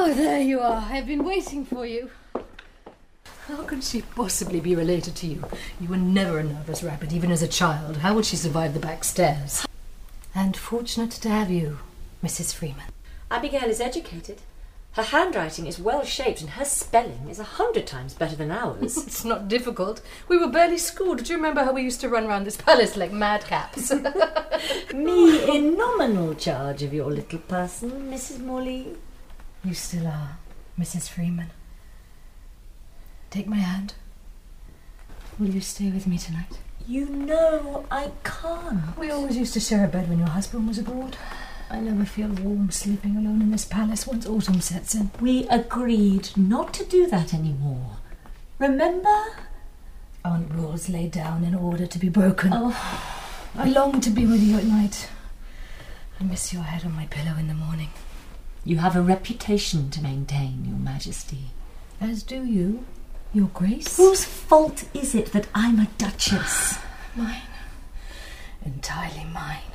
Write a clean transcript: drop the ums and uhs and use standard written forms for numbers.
Oh, there you are. I've been waiting for you. How can she possibly be related to you? You were never a nervous rabbit, even as a child. How would she survive the back stairs? And fortunate to have you, Mrs. Freeman. Abigail is educated. Her handwriting is well shaped and her spelling is 100 times better than ours. It's not difficult. We were barely schooled. Do you remember how we used to run around this palace like madcaps? Me in nominal charge of your little person, Mrs. Morley. You still are, Mrs. Freeman. Take my hand. Will you stay with me tonight? You know I can't. We always used to share a bed when your husband was abroad. I never feel warm sleeping alone in this palace once autumn sets in. We agreed not to do that anymore. Remember? Aren't rules laid down in order to be broken? Oh. I long to be with you at night. I miss your head on my pillow in the morning. You have a reputation to maintain, Your Majesty. As do you, Your Grace. Whose fault is it that I'm a duchess? Mine. Entirely mine.